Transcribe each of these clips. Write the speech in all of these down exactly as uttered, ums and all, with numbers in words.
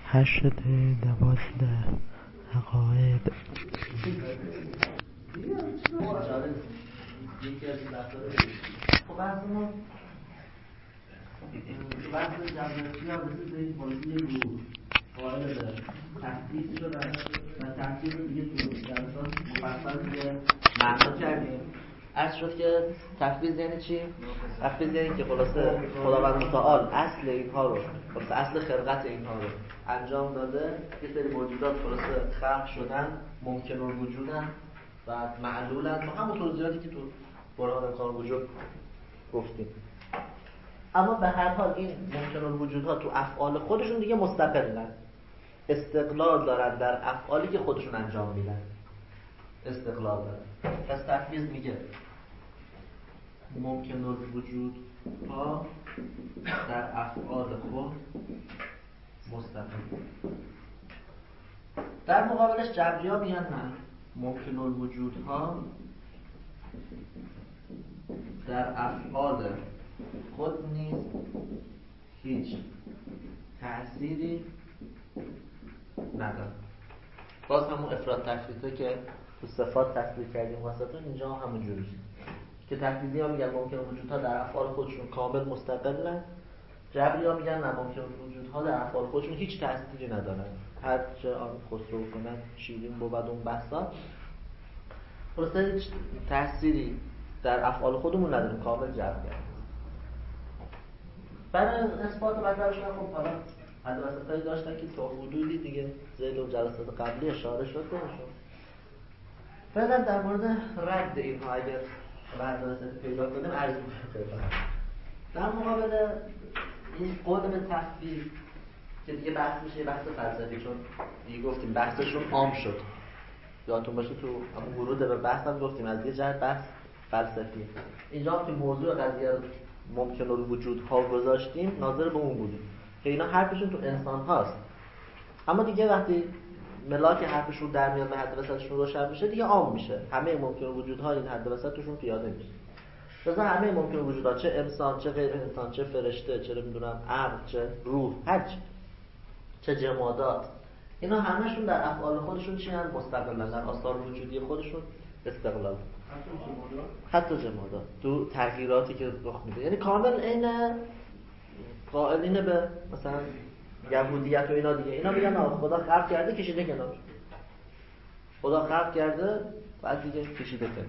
هشت دوازده عقاید. خب بحثمون تو بحث جبرسی هم رسید به این پالیسی گروه قائل به تحقیق شدن و تحقیق رو دیگه تو جلسات مفصل دیگه معنا کردیم. عرض شد که تفویض یعنی چی؟ تفویض یعنی که خلاصه خداوند متعال اصل اینها رو، خلاصه اصل خلقت اینها رو انجام داده. یه سری موجودات خلاصه خلق شدن، ممکن الوجودن و معلولن، تو همون توضیحاتی که تو برهان امکان وجود گفتیم. اما به هر حال این ممکن الوجودها تو افعال خودشون دیگه مستقلن، استقلال دارن در افعالی که خودشون انجام میدن، استقلال دارن. پس تفویض میگه ممکن الوجود ها در افعال خود مستقل. در مقابلش جبری ها میگن نه، ممکن الوجود ها در افعال خود نیز هیچ تأثیری نداره. باز همون افراد تفویضه که تو صفات تصویر کردیم واسطون، اینجا هم همون جوریه که تفویضی ها میگن ممکن وجودها در افعال خودشون کامل مستقلن، جبری ها میگن نه، ممکن وجودها در افعال خودشون هیچ تأثیری ندارن، هر چه آن خسرو کنن شیرین بود اون بحثا، خلاصه هیچ تأثیری در افعال خودمون نداریم، کامل جبر کردیم. برای اثبات و مطلبشون خب حالا حد وسطایی داشتن که تا حدودی دیگه زیل و جلسات قبلی اشاره شد بهشون. فعلا در مورد رد اینها اگر بعد وسط پیدا کنیم عرض می‌کنم. در مقابل این قول به تفویض که دیگه بحث میشه بحث فلسفی، چون دیگه گفتیم بحثشون عام شد. یادتون باشه تو همون ورود به بحث هم گفتیم از یه جهت بحث فلسفی. اینجا که موضوع قضیه ممکن الوجود ها گذاشتیم ناظر به اون بودیم که اینا حرفشون تو انسان هاست، اما دیگه وقتی ملاک حرفشون در میاد به حد وسطشون روشن میشه دیگه عام میشه، همه ممکن الوجود ها این حد وسطشون پیاده میشه. مثلا همه ممکن الوجود ها، چه انسان چه غیر انسان، چه فرشته چه نمیدونم عقل چه روح، هر چی، چه جمادات، اینا همشون در افعال خودشون چی هستن؟ مستقلن، در آثار وجودی خودشون استقلال. حتی جمادات تو تغییراتی که رخ میده، یعنی کامل این قائلین به مثلا یهودیت و اینا دیگه، اینا میگن خدا خلق کرده کشیده کنار، خدا خلق کرده بعد دیگه کشیده کنار.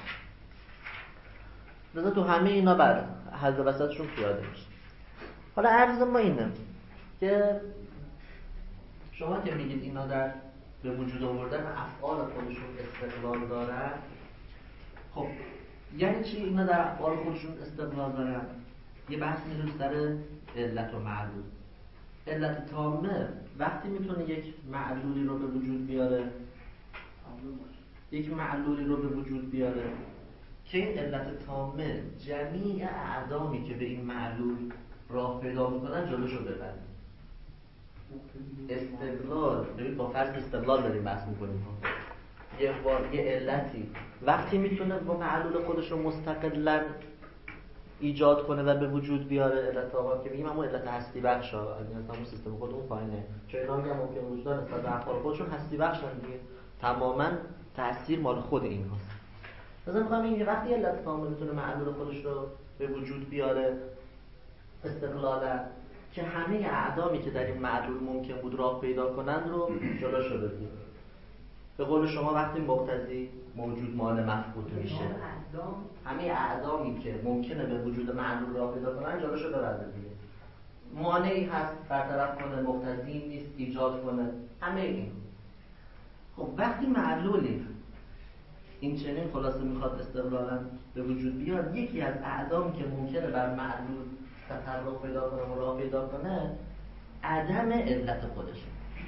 مثلا تو همه اینا بعد حد وسطشون پیاده میشه. حالا عرض ما اینه که شما که میگید اینا در به وجود آوردن افعال خودشون استقلال دارن، خب یعنی چی اینا در افعال خودشون استقلال دارن؟ یه بحث میشه سر علت و معلول. علت تامه وقتی میتونه یک معلولی رو به وجود بیاره، یک معلولی رو به وجود بیاره که این علت تامه جمیع اعدامی که به این معلول راه پیدا میکنن جلوشو ببره. استقلال، ببین با فرض استقلال داریم بحث میکنیم، یه بار یه علتی وقتی میتونه با معلول خودش رو مستقلاً ایجاد کنه و به وجود بیاره، علت آقا که میگیم همون علت هستی بخش ها، از این همون سیستم خود اون پایینه، چون اینا میگم ممکن وجودان نسبت به افعال خودشون هستی بخشن دیگه، تماماً تأثیر مال خود این هاست. مثلا میگم این وقتی علت تامه میتونه معلول خودش رو به وجود بیاره استقلالاً، که همه اعدامی که در این معلول ممکن بود راه پیدا کنند رو جلوشو بگیره. به قول شما وقتی مقتضی موجود مال مفقود میشه، همه اعدامی که ممکنه به وجود معلول راه پیدا کنن جلوشو ببره دیگه. مانعی هست برطرف کنه، مقتضی نیست ایجاد کنه، همه این. خب وقتی معلولی این چنین خلاصه میخواد استقلالاً به وجود بیاد، یکی از اعدامی که ممکنه بر معلول تطرق پیدا کنه و راه پیدا کنه عدم علت خودشه.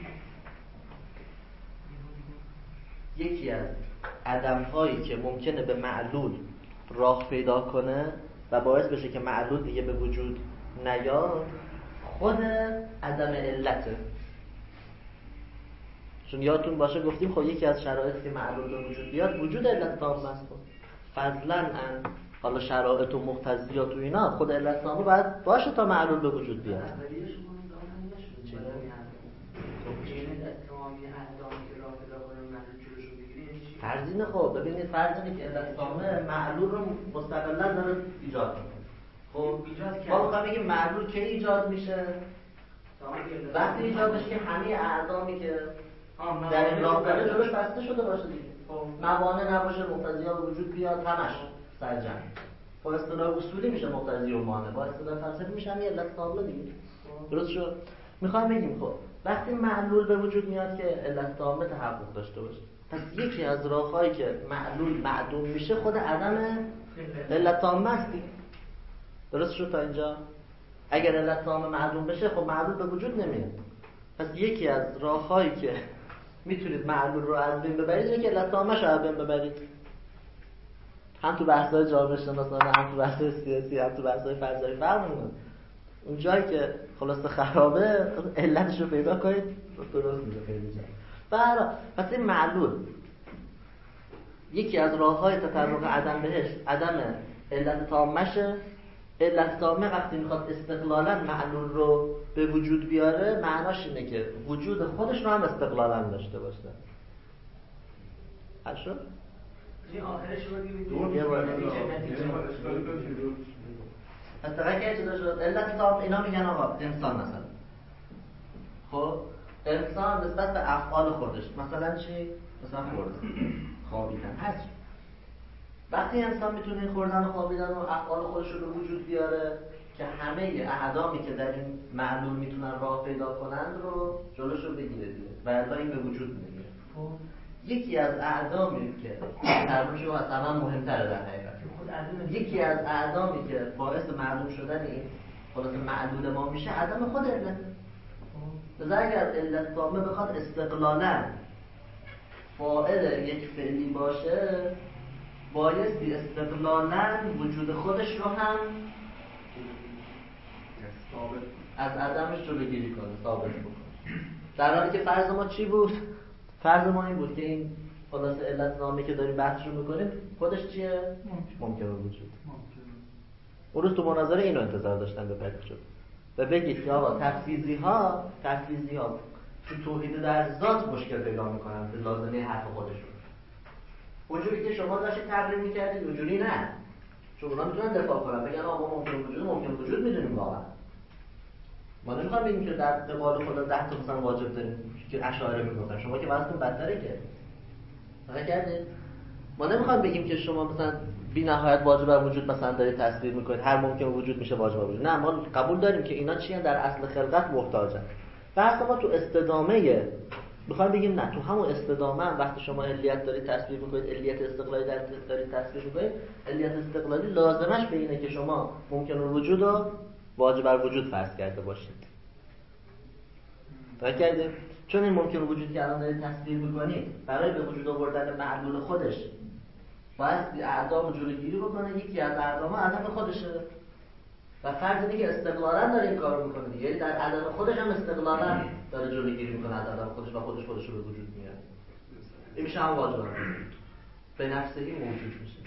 یکی از عدم‌هایی که ممکنه به معلول راه پیدا کنه و باعث بشه که معلول دیگه به وجود نیاد خود عدم علته. چون یادتون باشه گفتیم خب یکی از شرایطی که معلول به وجود بیاد وجود علت تام است. فضلاً ان حالا شرایط و مقتضیات و اینا خود علت تامه باید باشه تا معلول به وجود بیاد. اینه. خب ببینید فرض اینه که علت تامه معلول رو مستقلاً داره ایجاد میکنه. خب ایجاد ما میخوایم بگیم معلول کی ایجاد میشه؟ وقتی ایجاد بشه که همه اعضامی که در این راه داره جلوش بسته شده باشه دیگه. موانع نباشه، مقتضیات به وجود بیاد، همش سرجم. با اصطلاح اصولی میشه مقتضی و مانع، با اصطلاح فلسفی میشه همین علت تامه دیگه. درست شد؟ میخوایم بگیم خب وقتی معلول به وجود میاد که علت تامه تحقق داشته باشه، پس یکی از راههایی که معلول معدوم میشه خود عدم علت تامه است دیگه. درست شد تا اینجا؟ اگر علت تامه معدوم بشه خب معلول به وجود نمیاد. پس یکی از راههایی که میتونید معلول رو از بین ببرید اینه که علت تامه‌ش رو از بین ببرید. هم تو بحث‌های جامعه شناسانه، هم تو بحث‌های سیاسی، هم تو بحث‌های فلسفی فرق می‌کنه. اون جایی که خلاص خرابه علتش رو پیدا کنید درست میشه خیلی جا. برای پس این معلول یکی از راه‌های تطرق عدم بهش عدم علت تامه‌شه. علت تامه وقتی میخواد استقلالا معلول رو به وجود بیاره معناش اینه که وجود خودش رو هم استقلالا داشته باشه. حل شد؟ این آخرش رو دور یه بار پس دقیقه که چه شد؟ علت تام اینا میگن آقا انسان مثلا خب انسان نسبت به افعال خودش مثلا چی؟ مثلا خوردن خوابیدن هست. وقتی انسان میتونه خوردن و خوابیدن و افعال خودش رو به وجود بیاره که همه اعضامی که در این معلول میتونن راه پیدا کنند رو جلوش رو بگیره دیگه و الا این به وجود نمیاد. یکی از اعضامی که ترمش رو اصلا مهمتره در حقیقت یکی از اعضامی که باعث معلوم شدن این خلاص معلول ما میشه عدم خود علت. لذا اگر علت تامه بخواد استقلالا فاعل یک فعلی باشه بایستی استقلالا وجود خودش رو هم از عدمش جلوگیری کنه، ثابت بکنه. در حالی که فرض ما چی بود؟ فرض ما این بود که این خلاصه علت نامی که داریم بحث رو میکنیم خودش چیه؟ ممکنه وجود. اون روز تو مناظره اینو انتظار داشتن به پدید شد و بگید که آقا تفسیزی ها تفسیزی ها تو توحید در ذات مشکل پیدا میکنن به لازمه حرف خودشون. اونجوری که شما داشتید تقریر میکردید اونجوری نه، چون اونا میتونن دفاع کنن بگن آقا ممکن وجود ممکن وجود میدونیم واقعا. ما نمیخوام بگیم که در قبال خدا ده تا مثلا واجب داریم که اشاعره میگفتن، شما که واسهتون بدتره که نکردید. ما نمیخوام بگیم که شما مثلا بی نهایت واجب بر وجود مثلا دارید تصویر میکنید هر ممکن وجود میشه واجب بر وجود. نه، ما قبول داریم که اینا چیه در اصل خلقت محتاجن. بحث ما تو استدامه میخوام بگیم نه، تو همون استدامه هم وقتی شما علیت دارید تصویر میکنید علیت استقلالی دارید تصویر میکنید علیت استقلالی لازمش به اینه که شما ممکن الوجود رو واجب بر وجود فرض کرده باشید. تا کردیم چون این ممکن وجودی که الان دارید تصویر میکنید برای به وجود آوردن معلول خودش باید اعضا جلوگیری بکنه. یکی از اعضا عدم خودشه و فرض اینه که استقلالا داره این کارو میکنه، یعنی در عدم خودش هم استقلالا داره جلوگیری میکنه از عدم خودش و خودش خودش رو به وجود میاره. این میشه هم واجب به نفسه موجود میشه.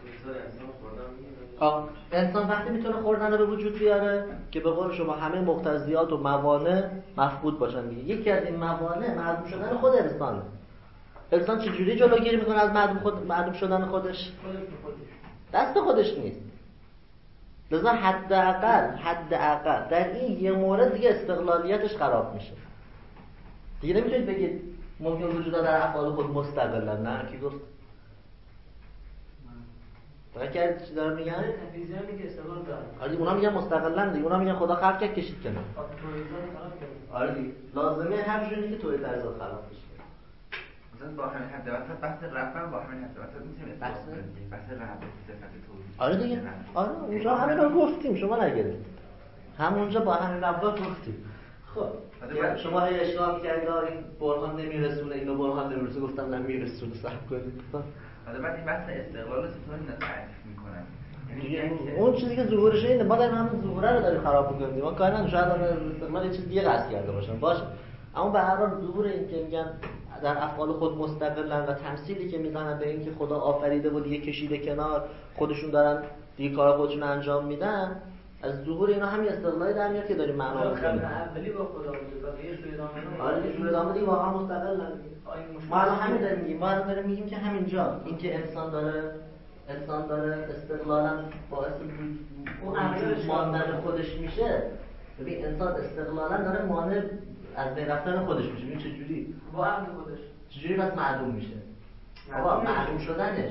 آه. انسان وقتی میتونه خوردن رو به وجود بیاره که به قول شما همه مقتضیات و موانع مفقود باشن دیگه. یکی از این موانع معدوم شدن خود انسانه. انسان چجوری جلوگیری میکنه از معدوم خود معدوم شدن خودش؟ دست خودش نیست. لذا حداقل حداقل در این یه مورد دیگه استقلالیتش خراب میشه. دیگه نمیتونید بگید ممکن وجودا در افعال خود مستقلن. نه کی گفت؟ فکر چی دارن میگن؟ تفیزیان میگه استقلال داره. آره اونا میگن مستقلن دیگه. اونا میگن خدا خلق کرد کشید کنه. آره دیگه. لازمه هر جوری که توی طرز خلق بشه. مثلا با همین حد وسط بحث رفع با همین حد وسط میتونیم بحث بحث رفع صفت توحید. آره دیگه. آره اونجا همین رو گفتیم شما نگرفتید. همونجا با همین ابواب گفتیم. خب شما هی اشتباه می‌کردید این برهان نمیرسونه اینو برهان نمیرسونه گفتم نمیرسونه صبر کنید. حالا بعد این بحث استقلال رو چطور اینا تعریف میکنن؟ دیگه اون چیزی که ظهورش اینه ما داریم همون ظهوره رو داریم خراب می‌کنیم. ما کاری نداریم شاید استقلال یه چیز دیگه قصد کرده باشن. باشه. اما به هر حال ظهور این که میگن در افعال خود مستقلن و تمثیلی که میزنن به این که خدا آفریده و دیگه کشیده کنار خودشون دارن دیگه کار خودشون انجام میدن از ظهور اینا همین استقلالی در میاد که داریم معنا می‌کنیم. اولی با خدا بوده بقیه توی ادامه. آره دیگه ادامه دیگه واقعا مستقل نمیگیم. ما الان همین داریم میگیم، ما الان داریم میگیم که همینجا اینکه انسان داره انسان داره استقلالا باعث وجود ماندن خودش میشه. ببین انسان استقلالا داره مانع از بین رفتن خودش میشه. ببین چه جوری با عقل خودش چجوری پس معلوم میشه؟ بابا معلوم شدنش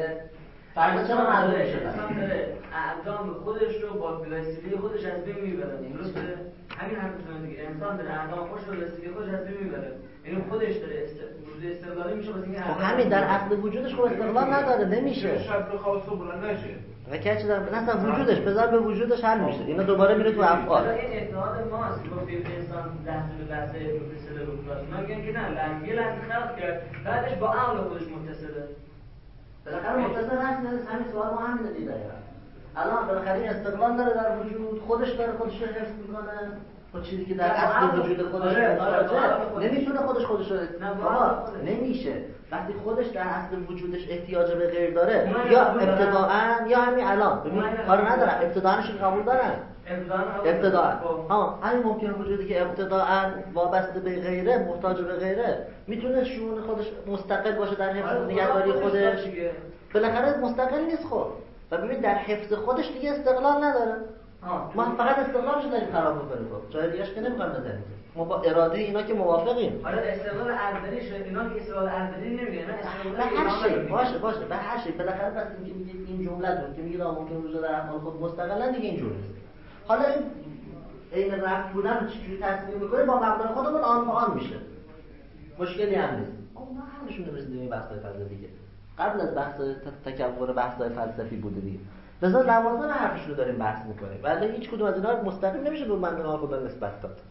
فردا چرا معلوم میشه؟ انسان داره اعدام خودش رو با وسیله خودش از بین میبره. درسته؟ همین حرفتون دیگه. انسان داره اعدام خودش رو وسیله خودش از بین میبره. یعنی خودش داره وجود استقلالی میشه واسه اینکه خب همین در اصل وجودش خب استقلال نداره، نمیشه. شب خاص و بلند نشه. وکیل چه در اصلا وجودش بذار به وجودش حل میشه. اینا دوباره میره تو افعال. این اتحاد ماست. گفتیم انسان لحظه به لحظه متصل به خودش. ما میگیم که نه، لحظه یه لحظه خلق کرد، بعدش با عقل خودش متصله. بالاخره متصل هست. همین سوال ما همین دیگه. الان بالاخره این استقلال داره در وجود، خودش داره خودش رو حفظ میکنه. با چیزی که در اصل وجود خودش محتاجه نمیتونه خودش خودش رو بابا نمیشه. وقتی خودش در اصل وجودش احتیاج به غیر داره یا ابتداءً یا همین الان ببین کارو ندارم ابتداءًش قبول دارن ابتداءً ها همین ممکنه وجودی که ابتداءً وابسته به غیره محتاج به غیره میتونه شؤون خودش مستقل باشه در حفظ نگهداری خودش بالاخره مستقل نیست. خب و ببین در حفظ خودش دیگه استقلال نداره. ما فقط استقلالش داریم خراب می‌کنیم. خب جای دیگه‌اش که نمی‌خوایم بزنیم. ما با اراده اینا که موافقیم. حالا استقلال ارزنی شده اینا که استقلال ارزنی نمیگن. نه به هر شی باشه باشه به هر شی بالاخره پس اینکه میگید این جمله‌تون که میگید ممکن وجود در افعال خود مستقلا دیگه اینجوری نیست. حالا این عین رفت بودن رو چجوری تصویر می‌کنه با مبنای خودمون آن به آن میشه. مشکلی هم نیست. ما همشون رسیدیم این بحث‌های فلسفی قبل از بحث تکون بحث‌های فلسفی بوده دیگه. لذا لوازم حرفش رو داریم بحث می‌کنیم. ولی هیچ کدوم از اینا مستقیم نمیشه به من به خدا نسبت داد.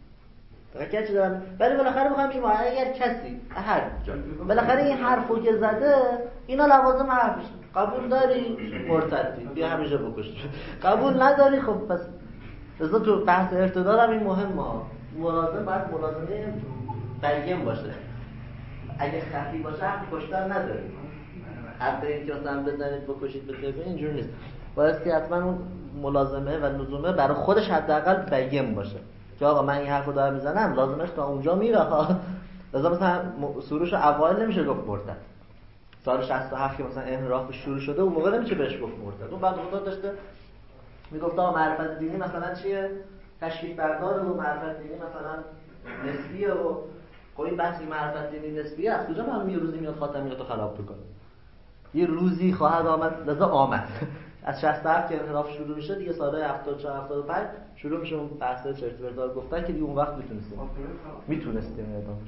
فکر چه دارم ولی بالاخره می‌خوام بگم اگر کسی هر جا بالاخره این حرفو که زده اینا لوازم حرفش قبول داری مرتدی بیا همیشه بکش. قبول نداری خب پس لذا تو بحث ارتداد هم این مهمه. ملازم باید ملازمه بین باشه. اگه خفی باشه حق کشتن نداره. حق این که مثلا بزنید بکشید بزنید اینجوری نیست. باید که حتما اون ملازمه و لزومه برای خودش حداقل بین باشه که آقا من این حرفو دارم میزنم لازمش تا اونجا میره ها. لازم مثلا سروش اوایل نمیشه گفت مرتد. سال شصت و هفت که مثلا انحراف شروع شده اون موقع نمیشه بهش گفت مرتد. اون بعد خدا داشته میگفت آقا معرفت دینی مثلا چیه؟ تشکیل بردار و معرفت دینی مثلا نسبیه و خب این بحثی معرفت دینی نسبیه از کجا معلومه یه روزی میاد خاتمیاتو خراب بکنه؟ یه روزی خواهد آمد لذا آمد. از شصت و هفت که انحراف شروع میشه دیگه سالهای هفتاد و چهار هفتاد و پنج شروع میشه اون بحث چرت و پرتا گفتن که دیگه اون وقت میتونستیم میتونستیم اعدامش.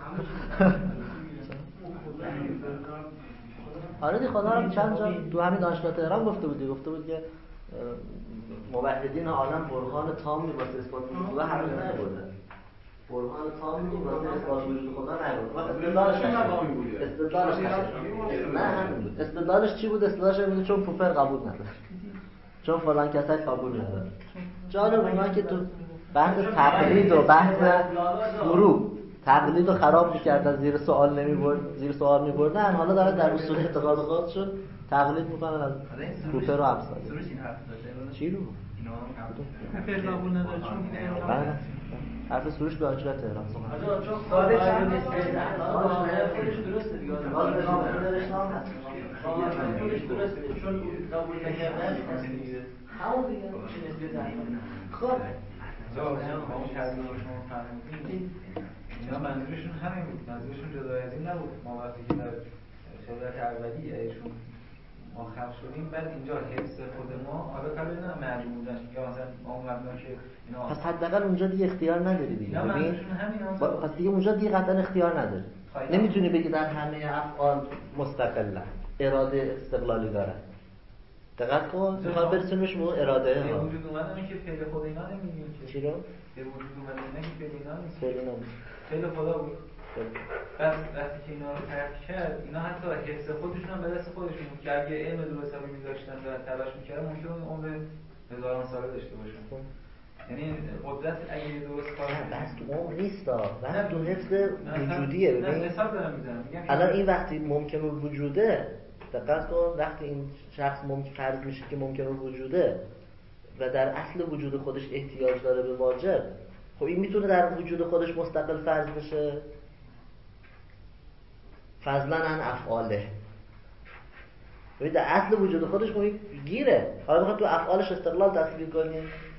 آره دی خدا رو چند جا تو همین دانشگاه تهران گفته بود گفته بود که موحدین عالم برهان تامی واسه اثبات وجود خدا هرگز نبرده. برهان تامی واسه اثبات وجود خدا نبرده. استدلالش استدلالش نه همین بود. استدلالش چی بود؟ استدلالش این بود چون پوپر قبول نداره. چون فلان کسایی قبول نداره. جالب اونا که تو بحث تقلید و بحث فرو تقلید رو خراب می‌کردن زیر سوال نمی‌برد زیر سوال می‌بردن حالا دارن در اصول اعتقاد خودشون تقلید می‌کنن از پوپر و امثال. چی رو؟ پوپر قبول نداره چون بله حرف سروش به آجرت تهران سخن چون ساده چند نیست خودش درسته دیگه خودش درسته چون قبول نکردن همون دیگه چه نسبت خب اینا منظورشون همین بود. منظورشون جدا از این نبود. ما وقتی که در خلقت اولی ایشون ما خلق شدیم بعد اینجا حفظ خود ما حالا کار نه معلوم بودن یا مثلا ما اومدن که اینا پس حداقل اونجا دیگه اختیار نداری دیگه. ببین پس دیگه اونجا دیگه قطعا اختیار نداری. نمیتونی بگی در همه افعال مستقلا اراده استقلالی داره. دقت کن میخواد برسونیمش به اراده ها. به وجود اومدن که فعل خود اینا نمیگیم که چی رو؟ به وجود اومدن که فعل اینا نیست. فعل اینا نیست. فعل خدا بود. بس وقتی که اینا رو ترک کرد اینا حتی حفظ خودشون هم به دست خودشون بود که اگه علم درست حسابی می‌داشتن و تلاش می‌کردن ممکن بود عمر هزاران ساله داشته باشن. یعنی قدرت اگه درست کار کنه بس تو عمر نیست بس تو حفظ وجودیه. ببین مثال دارم میزنم الان این وقتی ممکن الوجوده دقت کن وقتی این شخص ممکن فرض میشه که ممکن الوجوده و در اصل وجود خودش احتیاج داره به واجب، خب این میتونه در وجود خودش مستقل فرض بشه فضلا عن افعاله. ببین در اصل وجود خودش خب گیره، حالا بخواد تو افعالش استقلال تصویر کنیم.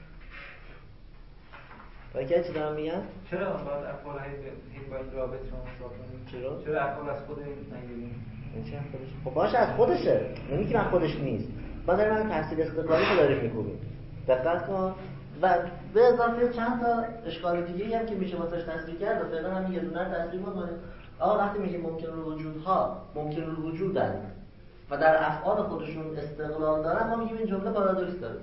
فکر چی دارم میگم؟ چرا باید افعال هی باید رابط شما حساب کنیم؟ چرا؟ چرا افعال از خود نگیریم؟ چه خودش؟ خب باشه از خودشه، نمیگی من خودش نیست. ما داریم من تحصیل استقلالی رو داریم میکنیم. دقت کن. و به اضافه چند تا اشکال دیگه هم که میشه واسش تصویر کرد و فعلا هم یه دونه رو تصویر بکنیم. آقا وقتی میگیم ممکن الوجودها ممکن الوجودن و در افعال خودشون استقلال دارن، ما میگیم این جمله پارادوکس داره.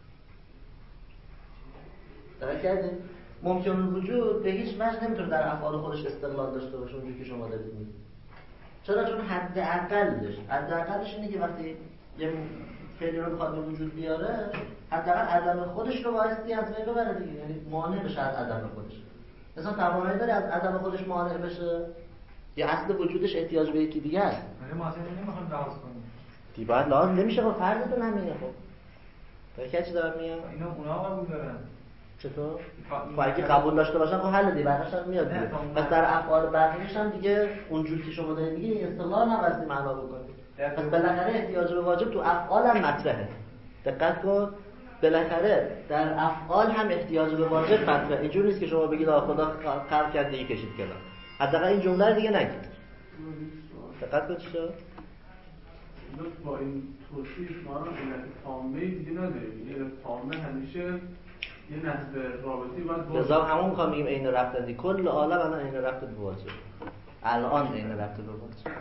دقت کردیم؟ ممکن الوجود به هیچ وجه نمیتونه در افعال خودش استقلال داشته باشه اونجوری که شما دارید میگید. چرا؟ چون حد اقلش حد اقلش اینه که وقتی یه فعلی رو بخواد به وجود بیاره، حداقل عدم خودش رو بایستی از بین ببره دیگه، یعنی مانع بشه از عدم خودش. مثلا توانایی داره از عدم خودش مانع بشه یا اصل وجودش احتیاج به یکی دیگه است. ما اصلا نمیخوایم لحاظ کنیم. دی باید لحاظ نمیشه، خب فرضتون همینه. خب فکر چی دارم میگم؟ اینا اونا قبول دارن. چطور؟ خب اگه قبول داشته باشن خب حل دی بقیش هم میاد دیگه. پس در افعال بقیش هم دیگه اونجوری که شما دارید میگید استقلال نبستی معنا بکنید. پس بالاخره احتیاج به واجب تو افعال هم مطرحه. دقت کن، بالاخره در افعال هم احتیاج به واجب مطرحه. اینجوری نیست که شما بگید آقا خدا خلق کرد دیگه کشید کنار. حداقل این جمله رو دیگه نگید. دقت کن چی شد؟ با این توصیف ما رو علت تامه دیگه نداریم. یه علت تامه همیشه یه نسب رابطی باید باشه. لذا همون میخوام بگیم عین ربط دی کل عالم الان عین ربط به واجب. الان عین ربط به واجب.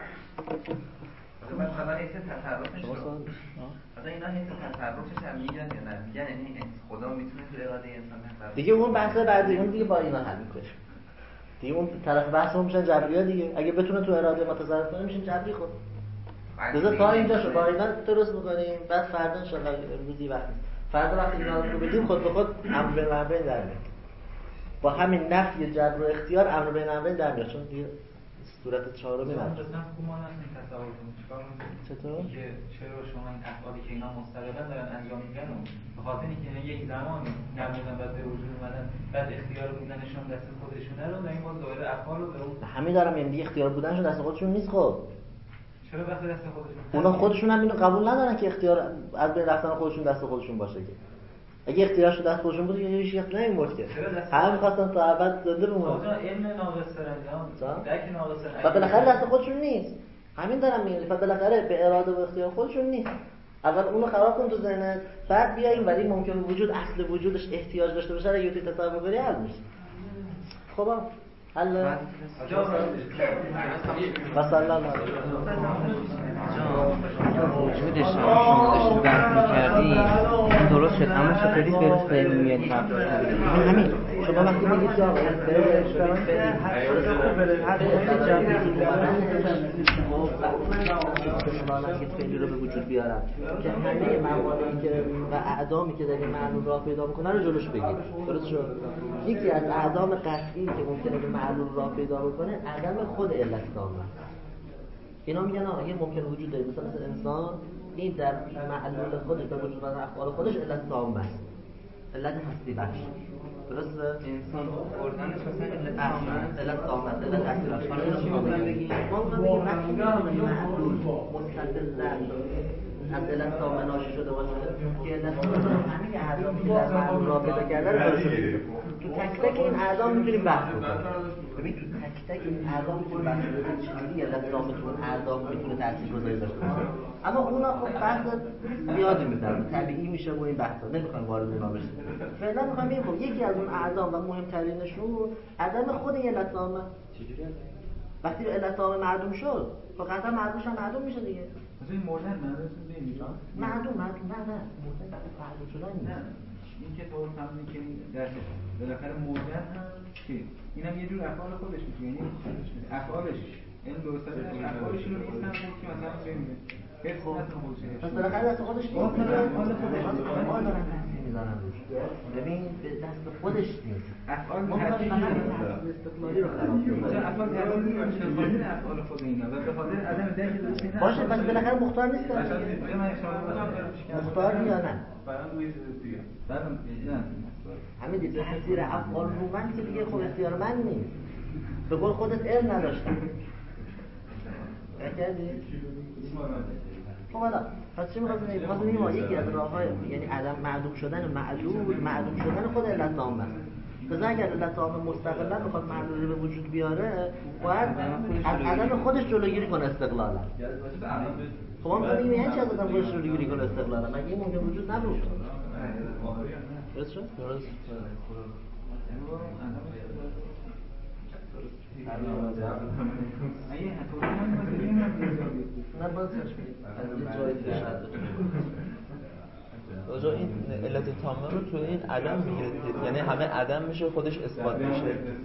مثلا این تصرفش رو مثلا اینا این تصرفش هم میگن یا نه؟ میگن یعنی خدا میتونه تو اراده انسان تصرف دیگه اون بحث بعدی اون دیگه با اینا حل میکنه. دیگه اون طرف بحثمون میشن جبری‌ها دیگه. اگه بتونه تو اراده ما تصرف کنه میشین جبری خود. لذا تا اینجا شو با اینا درست میکنیم، بعد فردا ان شاء الله روزی وقت فردا وقتی اینا رو بدیم خود به خود امر به معروف در میاد. با همین نفی جبر و اختیار امر به معروف در میاد، چون دیگه صورت چهارم میاد. مثلا ما نمی‌تونیم تصور کنیم چیکار کنیم. چطور؟ که چرا شما این افعالی که اینا مستقلا دارن انجام میدن و به خاطر اینکه یک زمانی نبودن بعد به وجود اومدن، بعد اختیار بودنشون دست خودشونه رو داریم باز دوباره افعال رو به اون همین دارم میگم دیگه اختیار بودنشون دست خودشون نیست. خب چرا وقتی دست خودشون اونا خودشون هم اینو قبول ندارن که اختیار از بین رفتن خودشون دست خودشون باشه. که اگه اختیارش دست خودشون بود یه چیزی نمی‌مرد که همه می‌خواستن تا ابد زنده بمونن. آقا علم ناقص دارن، درک ناقص دارن و بالاخره دست خودشون نیست. همین دارم میگم. و بالاخره به اراده و اختیار خودشون نیست. اول اونو خراب کن تو ذهنت، بعد بیایم ولی ممکن وجود اصل وجودش احتیاج داشته باشه اگه تو تصور بری حل میشه. خب حل مثلا وجودش شما داشتید بحث می‌کردید این درست شد، اما چطوری برس به علمیت تبدیل شد؟ همین شما وقتی میگید که آقا برس که فعلی رو به وجود بیارم که همه مواردی که و اعدامی که در این معلول راه پیدا میکنه رو جلوش بگیر. درست شد؟ یکی از اعدام قطعی که ممکنه به معلول راه پیدا بکنه عدم خود علت تامه. اینا میگن آقا یه ممکن وجود داره مثلا مثل انسان، این در معلول خودش به وجود اومدن افعال خودش علت تامه است، علت هستی بخش. درسته؟ انسان خوردنش مثلا علت تامه است، علت تامه است، علت هستی بخش. حالا اینو شما بگید ما میگیم وقتی که معلول مستقلاً از علت تامه ناشی شده باشه که علت تامه همین اعدامی که در معلول راه پیدا کرده رو درست بگیم. تو تک تک این اعدام میتونیم بحث کنیم. ببین تو تک تک این اعدام میتونیم بحث کنیم چجوری علت تامه تو اون اعدام میتونه تاثیرگذاری داشته باشه. اما اونا خب بحث زیادی می‌ذارن، طبیعی میشه و این بحثا نمیخوام وارد اونا بشیم. فعلا میخوام بگم خب یکی از اون اعدام و مهمترینشون عدم خود علت تامه. چجوری وقتی علت تامه معدوم شد خب قطعا معدومش هم معدوم میشه دیگه. مثلا این مردن معدومتون نمیشه. معدوم معدوم نه نه مردن وقتی معدوم شدن نه. این که طور فهمیدین که در بالاخره مردن هم که اینم یه جور افعال خودش میشه، یعنی افعالش این درست است افعالش رو نیستن که مثلا ببینید حفظ نکنه خودش. پس بالاخره دست خودش نیست. افعال خودش ما دارن تاثیر میذارن روش. ببین به دست خودش نیست. افعال ما می‌خوایم استقلالی رو خراب کنیم. افعال تاثیر میذارن به خاطر افعال خود اینا و به خاطر عدم درک درست اینا. باشه پس بالاخره مختار نیست. مختار یا نه؟ بیان روی چیز دیگه. همین تاثیر افعال رو من که دیگه خب اختیار من نیست. به قول خودت علم نداشتم. نکردی؟ خب حالا پس چی می‌خواستیم بگیم؟ می‌خواستیم بگیم ما یکی از راه‌های یعنی عدم معدوم شدن معلول معدوم شدن خود علت تامه است. پس اگر علت تامه مستقلاً بخواد معلول رو به وجود بیاره باید از عدم خودش جلوگیری کنه استقلالا. خب ما می‌گیم یعنی چی از عدم خودش جلوگیری کنه استقلالا؟ مگه این ممکن وجود نبود؟ درست شد؟ درست. راجع این علت تامه رو تو این عدم میگیره، یعنی همه عدم میشه خودش اثبات میشه.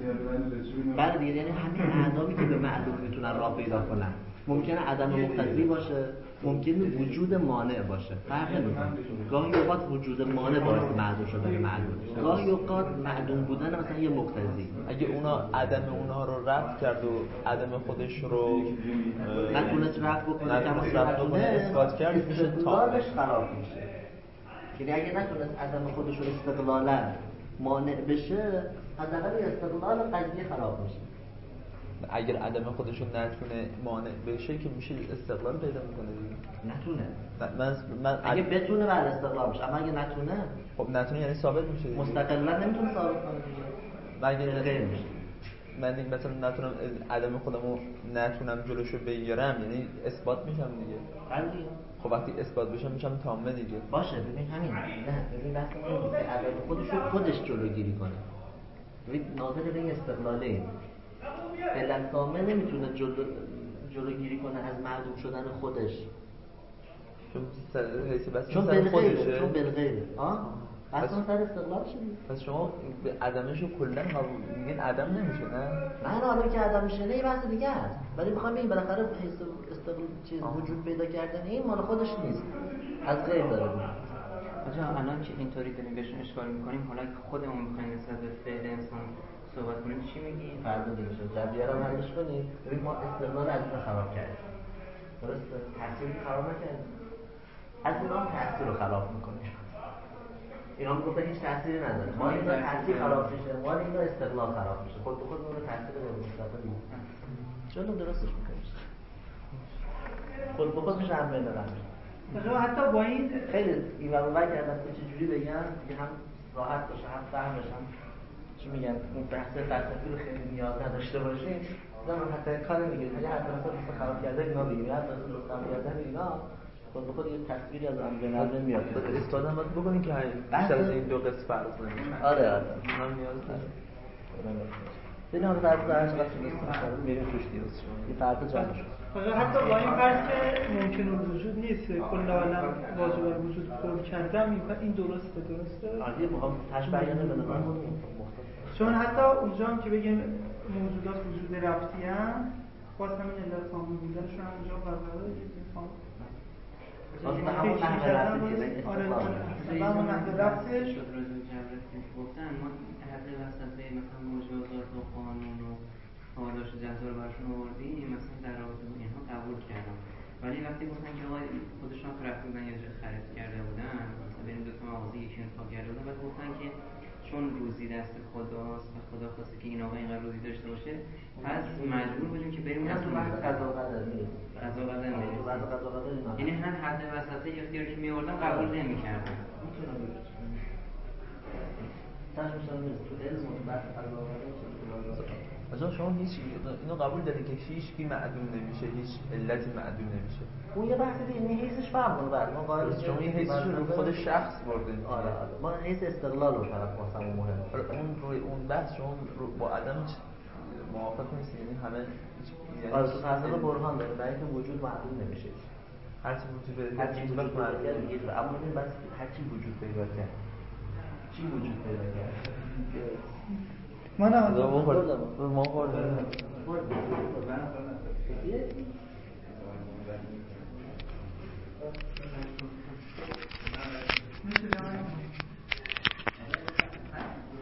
بله دیگه، یعنی همین اعدامی که به معلوم میتونن راه پیدا کنن ممکنه عدم مقتضی باشه، ممکنه وجود مانع باشه، فرق نمیکنه. گاهی اوقات وجود مانع باعث معدوم شدن معلوم، گاهی اوقات معدوم بودن مثلا یه مقتضی. اگه اونا عدم اونها رو رفع کرد و عدم خودش رو نتونست رفع بکنه، نتونست رفع بکنه اثبات کرد، میشه تامه. خراب میشه. یعنی اگه نتونست عدم خودش رو استقلالا مانع بشه، حداقل استقلال قضیه خراب میشه. اگر عدم خودش رو نتونه مانع بشه که میشه استقلال پیدا میکنه دیگه. نتونه. من من اگه بتونه بعد استقلال بشه، اما اگه نتونه، خب نتونه یعنی ثابت میشه دیگه. مستقلا نمیتونه ثابت کنه دیگه. مگه غیر میشه. من دیگه مثلا نتونم عدم خودمو نتونم جلوشو بگیرم، یعنی اثبات میشم دیگه. علی خب وقتی اثبات بشم میشم تامه دیگه. باشه، ببین همین. نه، ببین بحث اینه که عدم خودش رو خودش جلوگیری کنه. ببین ناظر به این استقلاله این. علت تامه نمیتونه جلو جلوگیری کنه از معدوم شدن خودش. چون سر حیث بس چون سر خودشه. چون بالغیره. آه؟ اصلا سر استقلال شدی. پس شما به عدمشو کلا قبول میگین عدم نمیشه نه؟ نه نه حالا که عدم میشه نه یه بحث دیگه است. ولی میخوام ببین بالاخره حس استقلال چیز وجود پیدا کردن این مال خودش نیست. از غیر داره میاد. آجا الان که اینطوری داریم بهشون اشکال میکنیم، حالا که خودمون میخوایم نسبت به فعل انسان صحبت کنیم چی میگیم؟ فردا دیگه شد. جبریه رو حلش کنیم. ببین ما استقلال از این خراب کردیم. درسته؟ تحصیلی خراب نکردیم. از اینا هم تحصیل رو خراب میکنیم. اینا میگفتن هیچ تأثیری نداره. ما اینا تأثیر خراب میشه، ما اینا استقلال خراب میشه. خود به خود اون رو تأثیر غیر مستقلی میشه. چون درستش میکنیم. خود به خود میشه هم بین رنج. مثلا حتی با این خیلی این و اون کردن که چجوری بگن که هم راحت باشه هم فهم بشن. چی میگن اون بحث فلسفی رو خیلی نیاز نداشته باشیم. مثلا حتی کار نمیگیره. اگه حتی مثلا خراب کردن اینا بگیم، حتی مثلا خراب کردن اینا خود به خود یه تصویری از آن به نظر میاد. استفاده هم باید بکنیم که بیشتر از این دو قسم فرض نمیشه. آره آره. من نیاز داره. ببین هم فرض دارن چقدر تونستیم میریم توش دیروز یه فرض جمع شد. حتی با این فرض که ممکن وجود نیست، کل عالم واجب الوجود پر کردم، این درسته درسته؟ آره میخوام تاش بیانه بدم مختصر. چون حتی اونجا هم که بگیم موجودات وجود ربطی ان، باز همین علت تامه بودنشون هم اونجا برقراره دیگه. باز به همون نحوه رفته دیگه. آره به همون نحوه رفتش شد راجع به جبرت که گفتن ما حد وسطه مثلا مجازات و قانون و پاداش و جزا رو براشون آوردیم، مثلا در رابطه با اینها قبول کردم. ولی وقتی گفتن که آقا خودشون رفته بودن یه جا خرید کرده بودن، مثلا بین دو تا مغازه یکی انتخاب کرده بودن، بعد گفتن که چون روزی دست خداست و خدا خواسته که این آقا اینقدر روزی داشته باشه، پس مجبور بودیم که بریم از اون بحث قضا و قدر میرسیم. قضا و قدر میرسیم. قضا و قدر اینا. یعنی هر حد وسطه اختیاری که می‌آوردن قبول نمی‌کردن. میتونم بگم. تاش میشن میرسه تو علم و بحث قضا و قدر مثلا شما هیچ اینو قبول دارید که هیچ کی معدوم نمیشه، هیچ علتی معدوم نمیشه. اون یه بحث دیگه، این حیثش فرق کنه. بعد ما قائل شما این حیثش رو خود شخص برده. آره آره. ما حیث استقلال رو فقط واسمون مهمه. اون روی اون بحث شما با عدم موافق نیستید، یعنی همه یعنی آره تو فلسفه برهان داره برای اینکه وجود معدوم نمیشه. هر چی وجود پیدا هر چی وجود پیدا کرد دیگه، اما این بس هر چی وجود پیدا کرد. چی وجود پیدا کرد؟ من هم ما خوردم. ما خوردم. خوردم.